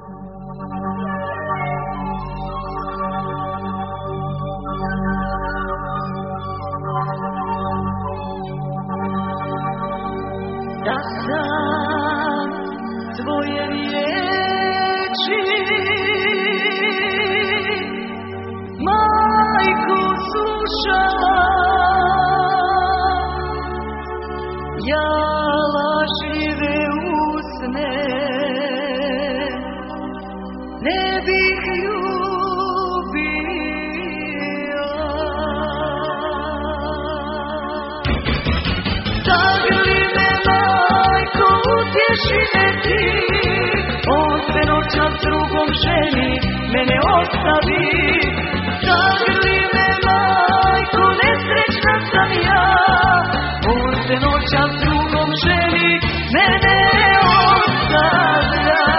Da sam tvoje riječi, majko, slušala, ja lažljive usne ne bih ljubila. Zagrli me, majko, utješi me ti, on se noćas drugom ženi, mene ostavi. Zagrli me, majko, nesrećna sam ja, on se noćas drugom ženi, mene ostavlja.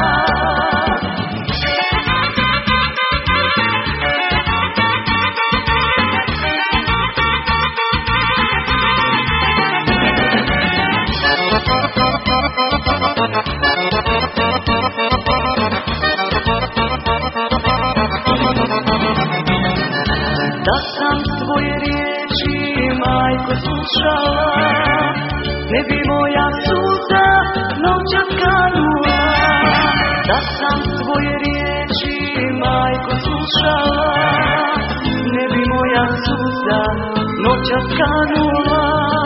Da sam tvoje riječi, majko, slušala, ne bi moja suza noćas kanula. Da sam tvoje riječi, majko, slušala, ne bi moja suza noćas kanula.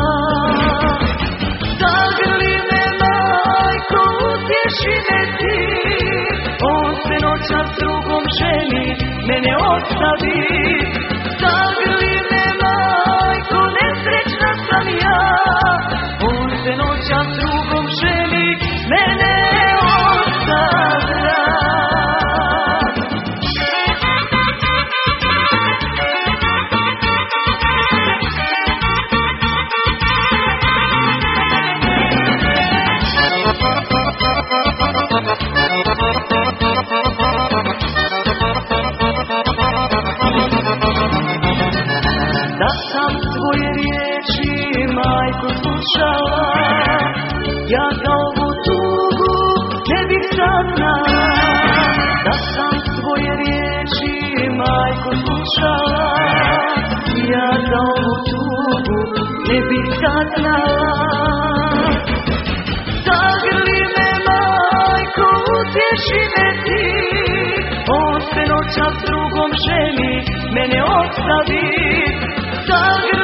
Zagrli me, majko, utješi me ti, on se noćas drugom ženi, mene ostavi. Zagrli me, majko, nesrećna sam ja, on se noćas drugom ženi, mene ostavlja. Da sam tvoje riječi, majko, slušala, ja za ovu tugu ne bih saznala. Da sam tvoje riječi, majko, slušala, ja za ovu tugu ne bih saznala. Zagrli me, majko, utješi me ti, on se noćas drugom ženi, mene ostavi. Zagrli